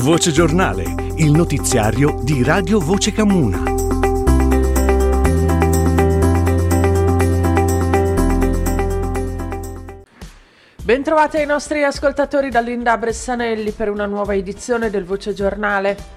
Voce Giornale, il notiziario di Radio Voce Camuna. Bentrovati ai nostri ascoltatori da Linda Bressanelli per una nuova edizione del Voce Giornale.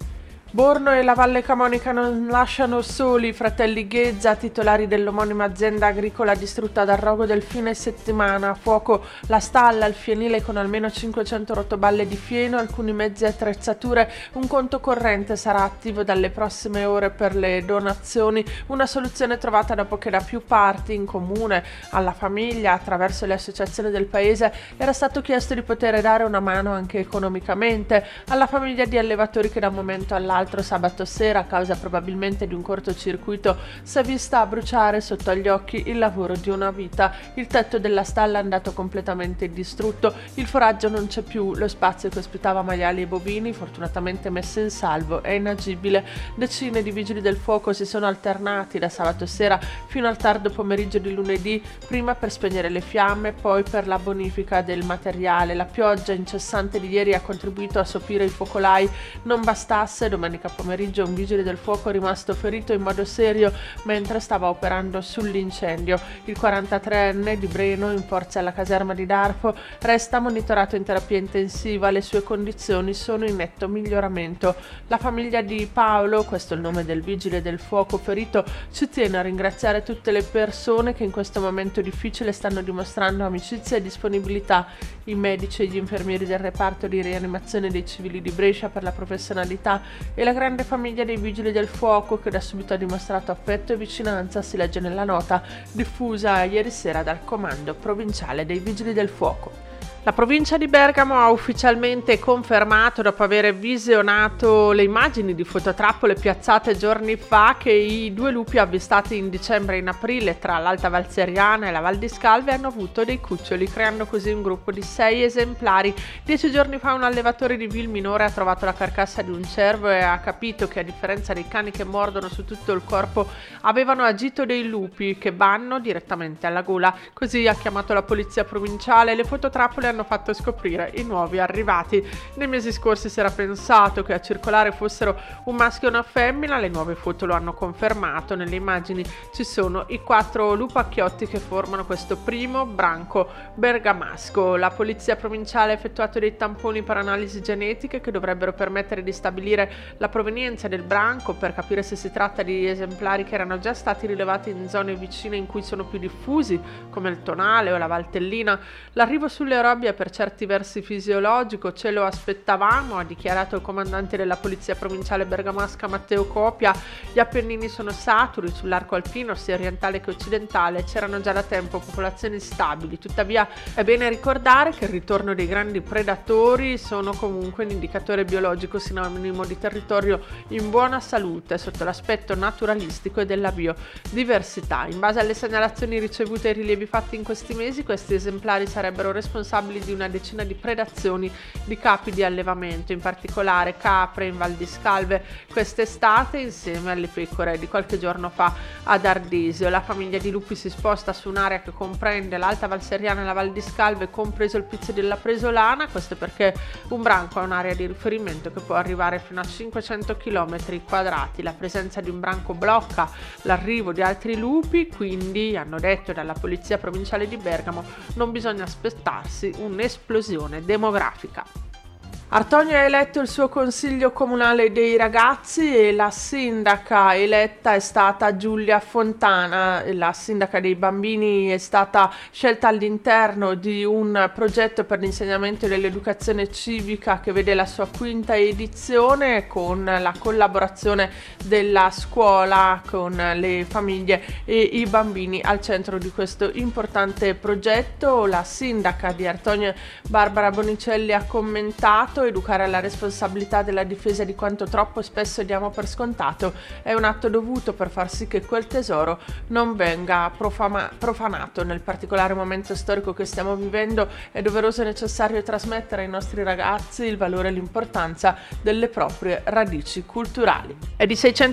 Borno e la Valle Camonica non lasciano soli i fratelli Ghezza, titolari dell'omonima azienda agricola distrutta dal rogo del fine settimana. A fuoco la stalla, il fienile con almeno 500 rotoballe di fieno, alcuni mezzi e attrezzature. Un conto corrente sarà attivo dalle prossime ore per le donazioni, una soluzione trovata dopo che da più parti, in comune, alla famiglia, attraverso le associazioni del paese, era stato chiesto di poter dare una mano anche economicamente alla famiglia di allevatori che da un momento all'altro sabato sera, a causa probabilmente di un cortocircuito, si è vista bruciare sotto agli occhi il lavoro di una vita. Il tetto della stalla è andato completamente distrutto, il foraggio non c'è più, lo spazio che ospitava maiali e bovini, fortunatamente messo in salvo, è inagibile. Decine di vigili del fuoco si sono alternati da sabato sera fino al tardo pomeriggio di lunedì, prima per spegnere le fiamme, poi per la bonifica del materiale. La pioggia incessante di ieri ha contribuito a sopire i focolai. Non bastasse, domenica pomeriggio un vigile del fuoco è rimasto ferito in modo serio mentre stava operando sull'incendio. Il 43enne di Breno, in forza alla caserma di Darfo, resta monitorato in terapia intensiva. Le sue condizioni sono in netto miglioramento. La famiglia di Paolo, questo è il nome del vigile del fuoco ferito, ci tiene a ringraziare tutte le persone che in questo momento difficile stanno dimostrando amicizia e disponibilità, i medici e gli infermieri del reparto di rianimazione dei civili di Brescia per la professionalità e la grande famiglia dei vigili del fuoco che da subito ha dimostrato affetto e vicinanza, si legge nella nota diffusa ieri sera dal comando provinciale dei vigili del fuoco. La provincia di Bergamo ha ufficialmente confermato, dopo aver visionato le immagini di fototrappole piazzate giorni fa, che i due lupi avvistati in dicembre e in aprile tra l'Alta Valseriana e la Val di Scalve hanno avuto dei cuccioli, creando così un gruppo di 6 esemplari. 10 giorni fa un allevatore di Vilminore ha trovato la carcassa di un cervo e ha capito che, a differenza dei cani che mordono su tutto il corpo, avevano agito dei lupi che vanno direttamente alla gola. Così ha chiamato la polizia provinciale e le fototrappole hanno fatto scoprire i nuovi arrivati. Nei mesi scorsi si era pensato che a circolare fossero un maschio e una femmina, le nuove foto lo hanno confermato. Nelle immagini ci sono i 4 lupacchiotti che formano questo primo branco bergamasco. La polizia provinciale ha effettuato dei tamponi per analisi genetiche che dovrebbero permettere di stabilire la provenienza del branco, per capire se si tratta di esemplari che erano già stati rilevati in zone vicine in cui sono più diffusi, come il Tonale o la Valtellina. L'arrivo sulle Robbie è per certi versi fisiologico, ce lo aspettavamo, ha dichiarato il comandante della polizia provinciale bergamasca Matteo Copia. Gli Appennini sono saturi, sull'arco alpino sia orientale che occidentale c'erano già da tempo popolazioni stabili, tuttavia è bene ricordare che il ritorno dei grandi predatori sono comunque un indicatore biologico sinonimo di territorio in buona salute sotto l'aspetto naturalistico e della biodiversità. In base alle segnalazioni ricevute e ai rilievi fatti in questi mesi, questi esemplari sarebbero responsabili di una decina di predazioni di capi di allevamento, in particolare capre in Val di Scalve quest'estate insieme alle pecore di qualche giorno fa ad Ardesio. La famiglia di lupi si sposta su un'area che comprende l'Alta Valseriana e la Val di Scalve, compreso il Pizzo della Presolana. Questo perché un branco è un'area di riferimento che può arrivare fino a 500 km quadrati. La presenza di un branco blocca l'arrivo di altri lupi, quindi, hanno detto dalla polizia provinciale di Bergamo, non bisogna aspettarsi un'esplosione demografica. Artonio ha eletto il suo consiglio comunale dei ragazzi e la sindaca eletta è stata Giulia Fontana. La sindaca dei bambini è stata scelta all'interno di un progetto per l'insegnamento dell'educazione civica che vede la sua 5ª edizione, con la collaborazione della scuola con le famiglie e i bambini al centro di questo importante progetto. La sindaca di Artonio, Barbara Bonicelli, ha commentato: educare alla responsabilità della difesa di quanto troppo spesso diamo per scontato è un atto dovuto per far sì che quel tesoro non venga profanato. Nel particolare momento storico che stiamo vivendo è doveroso e necessario trasmettere ai nostri ragazzi il valore e l'importanza delle proprie radici culturali. È di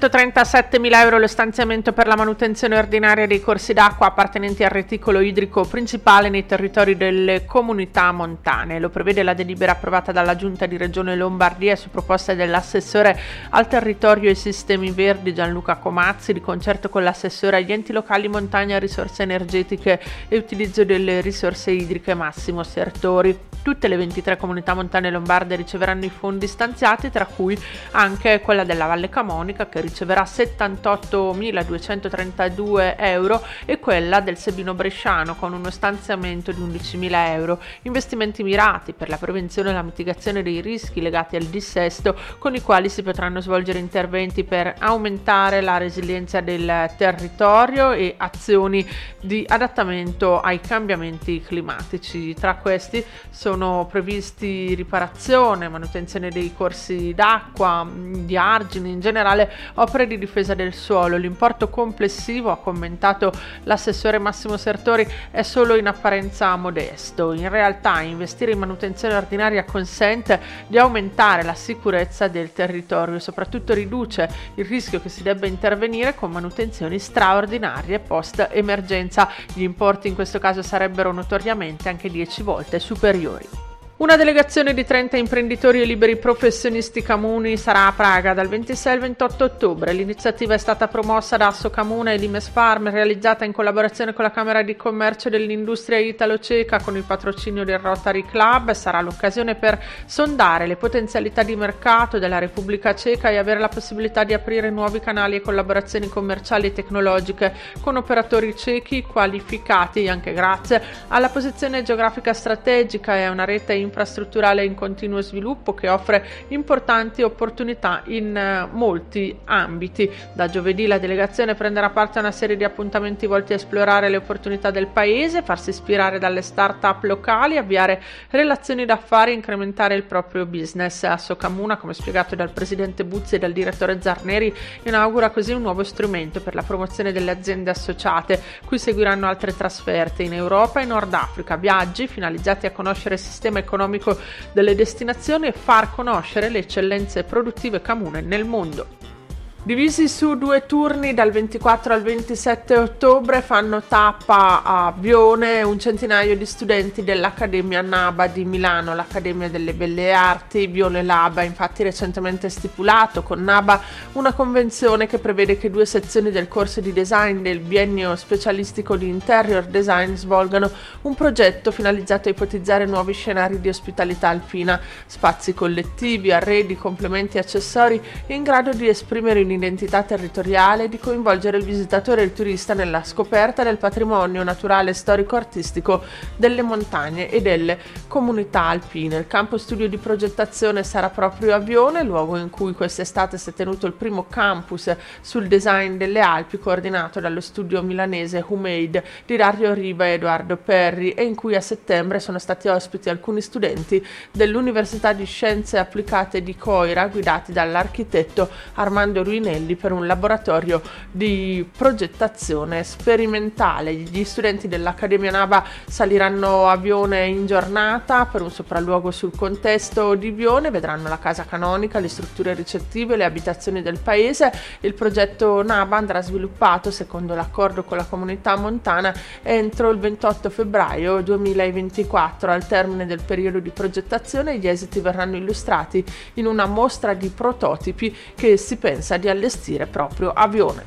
637.000 euro lo stanziamento per la manutenzione ordinaria dei corsi d'acqua appartenenti al reticolo idrico principale nei territori delle comunità montane. Lo prevede la delibera approvata dalla Giunta Giunta di Regione Lombardia su proposta dell'assessore al territorio e ai sistemi verdi Gianluca Comazzi, di concerto con l'assessore agli enti locali, montagna, risorse energetiche e utilizzo delle risorse idriche Massimo Sertori. Tutte le 23 comunità montane lombarde riceveranno i fondi stanziati, tra cui anche quella della Valle Camonica, che riceverà 78.232 euro, e quella del Sebino Bresciano con uno stanziamento di 11.000 euro. Investimenti mirati per la prevenzione e la mitigazione dei rischi legati al dissesto, con i quali si potranno svolgere interventi per aumentare la resilienza del territorio e azioni di adattamento ai cambiamenti climatici. Tra questi sono previsti riparazione, manutenzione dei corsi d'acqua, di argini, in generale opere di difesa del suolo. L'importo complessivo, ha commentato l'assessore Massimo Sertori, è solo in apparenza modesto. In realtà investire in manutenzione ordinaria consente di aumentare la sicurezza del territorio e soprattutto riduce il rischio che si debba intervenire con manutenzioni straordinarie post emergenza. Gli importi in questo caso sarebbero notoriamente anche 10 volte superiori. Una delegazione di 30 imprenditori e liberi professionisti comuni sarà a Praga dal 26 al 28 ottobre. L'iniziativa è stata promossa da Assocamuna e Limes Farm, realizzata in collaborazione con la Camera di Commercio dell'Industria Italo-Ceca con il patrocinio del Rotary Club. Sarà l'occasione per sondare le potenzialità di mercato della Repubblica Ceca e avere la possibilità di aprire nuovi canali e collaborazioni commerciali e tecnologiche con operatori cechi qualificati, anche grazie alla posizione geografica strategica e a una rete infrastrutturale in continuo sviluppo che offre importanti opportunità in molti ambiti. Da giovedì la delegazione prenderà parte a una serie di appuntamenti volti a esplorare le opportunità del paese, farsi ispirare dalle start-up locali, avviare relazioni d'affari e incrementare il proprio business. Assocamuna, come spiegato dal presidente Buzzi e dal direttore Zarneri, inaugura così un nuovo strumento per la promozione delle aziende associate, cui seguiranno altre trasferte in Europa e Nord Africa, viaggi finalizzati a conoscere il sistema economico delle destinazioni e far conoscere le eccellenze produttive comuni nel mondo. Divisi su 2 turni dal 24 al 27 ottobre fanno tappa a Bione un centinaio di studenti dell'Accademia NABA di Milano, l'Accademia delle Belle Arti. Bione Lab ha infatti recentemente stipulato con NABA una convenzione che prevede che 2 sezioni del corso di design del biennio specialistico di interior design svolgano un progetto finalizzato a ipotizzare nuovi scenari di ospitalità alpina, spazi collettivi, arredi, complementi e accessori in grado di esprimere un'identità territoriale e di coinvolgere il visitatore e il turista nella scoperta del patrimonio naturale storico-artistico delle montagne e delle comunità alpine. Il campo studio di progettazione sarà proprio a Bione, luogo in cui quest'estate si è tenuto il primo campus sul design delle Alpi, coordinato dallo studio milanese Humade di Dario Riva e Edoardo Perri, e in cui a settembre sono stati ospiti alcuni studenti dell'Università di Scienze Applicate di Coira, guidati dall'architetto Armando Ruinelli per un laboratorio di progettazione sperimentale. Gli studenti dell'Accademia NABA saliranno a Bione in giornata per un sopralluogo sul contesto di Bione, vedranno la casa canonica, le strutture ricettive, le abitazioni del paese. Il progetto NABA andrà sviluppato secondo l'accordo con la comunità montana entro il 28 febbraio 2024. Al termine del periodo di progettazione gli esiti verranno illustrati in una mostra di prototipi che si pensa di allestire proprio a Bione.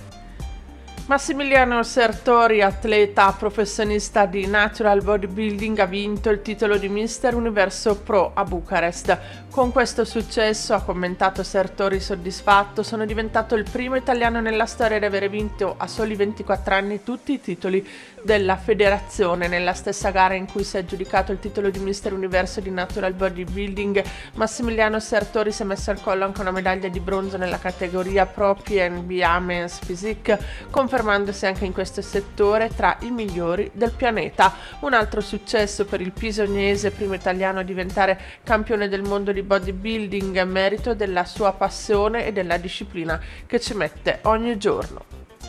Massimiliano Sertori, atleta professionista di natural bodybuilding, ha vinto il titolo di Mister Universo Pro a Bucarest. Con questo successo, ha commentato Sertori soddisfatto, sono diventato il primo italiano nella storia ad avere vinto a soli 24 anni tutti i titoli della federazione. Nella stessa gara in cui si è aggiudicato il titolo di Mister Universo di natural bodybuilding, Massimiliano Sertori si è messo al collo anche una medaglia di bronzo nella categoria Pro PNBA Men's Physique, confermandosi anche in questo settore tra i migliori del pianeta. Un altro successo per il pisognese, primo italiano a diventare campione del mondo di bodybuilding, merito della sua passione e della disciplina che ci mette ogni giorno.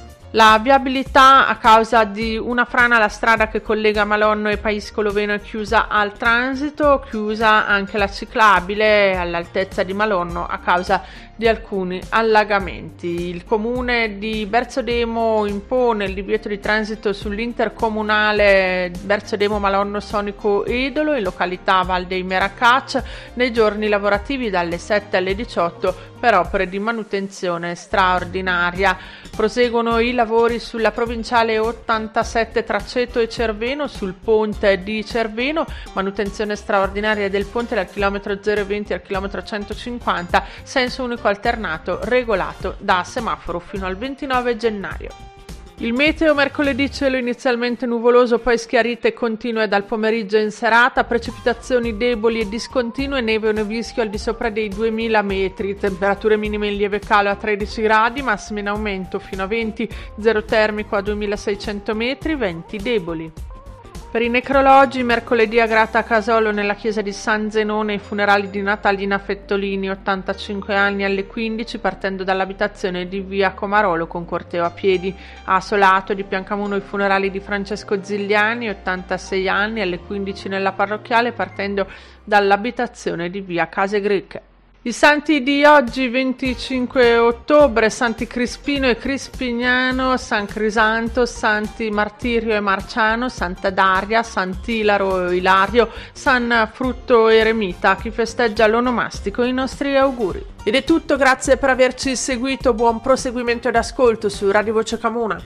La viabilità a causa di una frana alla strada che collega Malonno e Paisco Loveno è chiusa al transito, chiusa anche la ciclabile all'altezza di Malonno a causa di alcuni allagamenti. Il comune di Berzodemo impone il divieto di transito sull'intercomunale Berzodemo Malonno Sonico Edolo in località Val dei Meracac nei giorni lavorativi dalle 7 alle 18 per opere di manutenzione straordinaria. Proseguono i lavori sulla provinciale 87 tra Ceto e Cerveno sul ponte di Cerveno, manutenzione straordinaria del ponte dal chilometro 020 al chilometro 150, senso unico alternato regolato da semaforo fino al 29 gennaio. Il meteo: mercoledì cielo inizialmente nuvoloso, poi schiarite continue dal pomeriggio in serata, precipitazioni deboli e discontinue, neve o nevischio al di sopra dei 2000 metri, temperature minime in lieve calo a 13 gradi, massime in aumento fino a 20, zero termico a 2600 metri, venti deboli. Per i necrologi, mercoledì a Grata Casolo nella chiesa di San Zenone i funerali di Natalina Fettolini, 85 anni, alle 15 partendo dall'abitazione di via Comarolo con corteo a piedi. A Solato di Piancamuno i funerali di Francesco Zigliani, 86 anni, alle 15 nella parrocchiale partendo dall'abitazione di via Case Greche. I santi di oggi, 25 ottobre, Santi Crispino e Crispignano, San Crisanto, Santi Martirio e Marciano, Santa Daria, Sant'Ilaro e Ilario, San Frutto Eremita. A chi festeggia l'onomastico i nostri auguri. Ed è tutto, grazie per averci seguito, buon proseguimento ed ascolto su Radio Voce Camuna.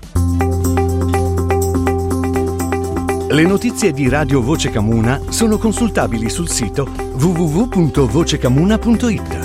Le notizie di Radio Voce Camuna sono consultabili sul sito www.vocecamuna.it.